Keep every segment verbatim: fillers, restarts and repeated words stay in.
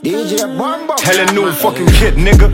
D J Bumbo. Hella new fucking kid, nigga.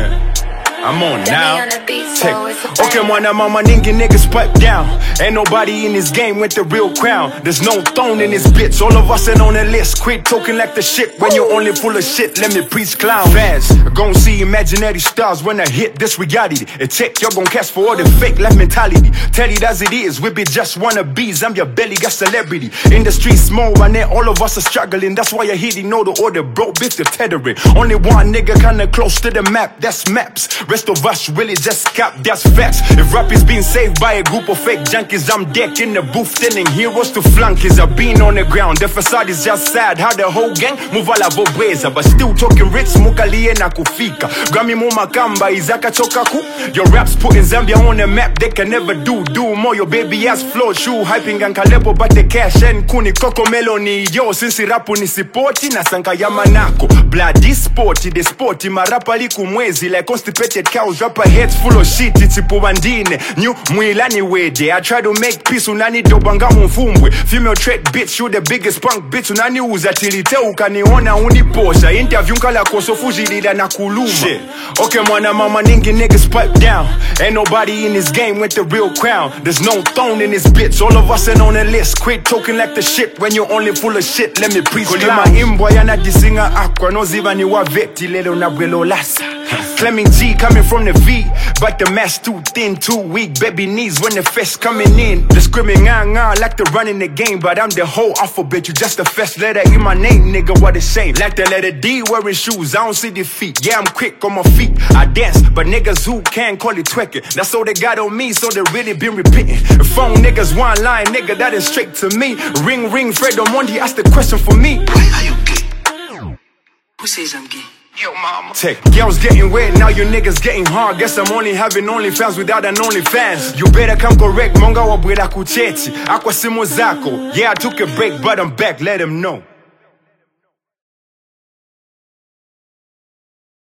I'm on now. Take. Okay, mwana mama ningi niggas pipe down. Ain't nobody in this game with the real crown. There's no throne in this bitch. All of us ain't on the list. Quit talking like the shit when you're only full of shit. Let me preach clown. Fans, gon' see imaginary stars when I hit this reality. A check, you're gon' catch for all the fake life mentality. Tell it as it is, we be just wannabes. I'm your belly, got celebrity. In the streets small, and then all of us are struggling. That's why you're hitting all the order, bro, bitch, the tethering. Only one nigga kinda close to the map, that's maps. Rest of us really just cap, that's facts. If rap is being saved by a group of fake junkies, I'm decked in the booth, telling heroes to flunkies. I've been on the ground, the facade is just sad. How the whole gang move a la bobweza, but still talking rich, mukalie na kufika. Grammy muma kamba, izaka chokaku. Your raps putting Zambia on the map, they can never do. Do more, your baby ass flow, shoe hyping and kalebo, but the cash and kuni koko meloni. Yo, since rapu ni sipoti, na sanka yamanako. Bloody sporty, the sporty, marapa liku mwezi, like constipated cows, rapper heads full of shit, it's ipo bandine. New mwilani wede, I try to make peace, unani dobanga mfumbwe. Female trait bitch, you the biggest punk bitch, unani uza tilite ukaniona uniposha. Interview nkala koso fujilida na kuluma. Shit. Okay, mwana mama ningi niggas pipe down. Ain't nobody in this game with the real crown. There's no throne in this bitch, all of us ain't on the list. Quit talking like the shit when you're only full of shit. Let me preach clown. Kulima imbwa yana disinga akwa, no ziva ni wa veti lelo na bwelo lasa. Fleming G coming from the V, but the mask too thin, too weak. Baby knees when the fest coming in. The screaming nga nga like the run in the game, but I'm the whole alphabet. You just the first letter in my name, nigga. What a shame. Like the letter D wearing shoes, I don't see defeat. Yeah, I'm quick on my feet. I dance, but niggas who can call it twerking. That's all they got on me, so they really been repeating. Phone niggas one line, nigga, that is straight to me. Ring ring, Fred Omondi asked the question for me. Why are you gay? Who says I'm gay? Yo, mama. Tech. Girls getting wet, now you niggas getting hard. Guess I'm only having OnlyFans without an OnlyFans. You better come correct, monga wabwela kucheti. Aqua simo zako. Yeah, I took a break, but I'm back, let them know.